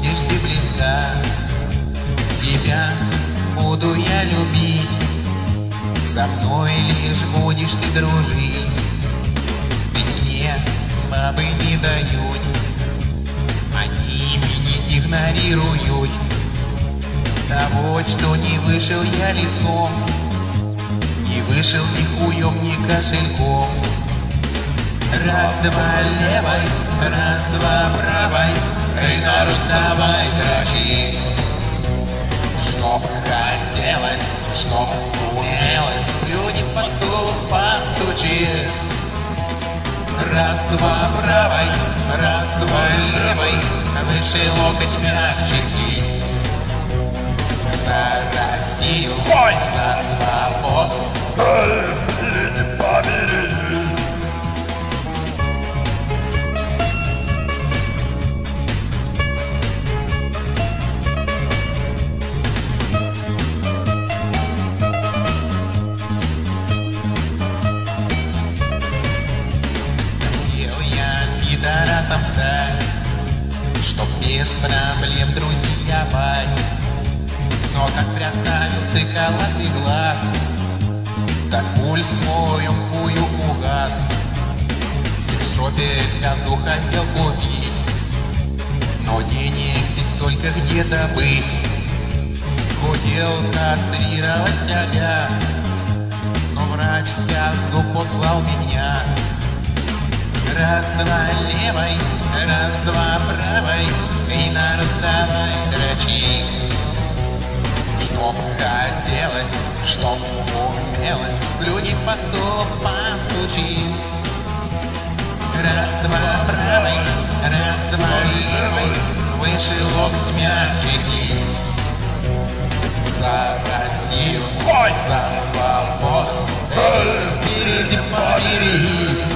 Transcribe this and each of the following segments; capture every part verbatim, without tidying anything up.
будешь ты близка, тебя буду я любить, со мной лишь будешь ты дружить. Мне бабы не дают, они меня игнорируют. Того, что не вышел я лицом, не вышел ни хуем, ни кошельком. Раз-два левой, раз-два правой, эй, народ, давай дрочи. Чтоб хотелось, чтоб умелось, плюнь по столу, постучи. Раз-два правой, раз-два левой, выше локоть, мягче кисть. За Россию, ой, за свободу, или не побери. Пидорасом стать, чтоб без проблем друзья бать. Но как приоставился колотый глаз, так пульс мой хую угас. В секс-шопе газу хотел купить, но денег ведь столько где добыть. Хотел кастрировать себя, но врач в газду послал меня. Раз-два левой, раз-два правой, и народ, давай дрочи. Чтоб хотелось, чтоб умелось, сплюни по столу, постучи. Раз-два правой, раз-два левой, выше локоть, мягче кисть. За Россию, ой, за свободу, эй, впереди поберись.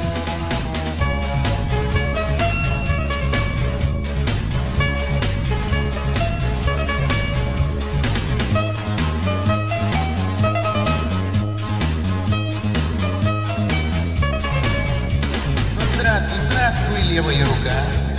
Здравствуй, здравствуй, левая рука.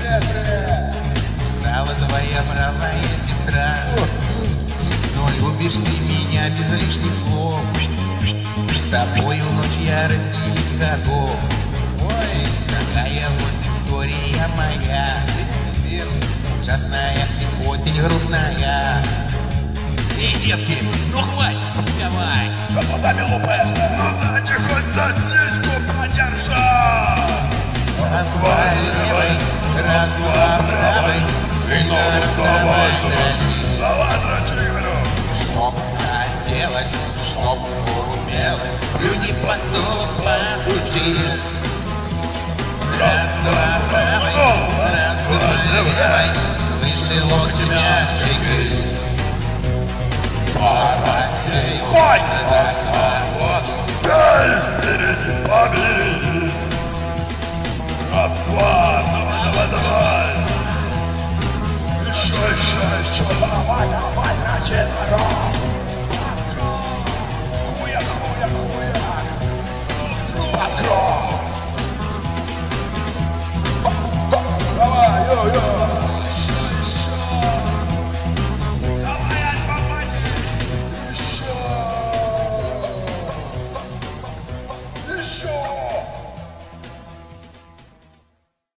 Стала твоя правая сестра. Но любишь ты меня без лишних слов. С тобою ночь я разделить готов. Ой, какая вот история моя, ужасная и очень грустная. Эй, девки, ну хватит, давай. Что глазами лупаешь? Ну дайте хоть за сиську подержать. Раз-два левой, раз-два правой, и народ, давай дрочи. Давай дрочи, говорю. Чтоб хотелось, чтоб умелось, плюни по столу, постучи. Раз-два правой, раз-два левой, выше локоть, мягче кисть. За Россию, за свободу, эй, впереди поберись. Раз-два, давай, давай, давай. Еще, еще, еще, давай, давай, дрочи, народ. Хуя, хуя, хуя. Давай, йо-йо.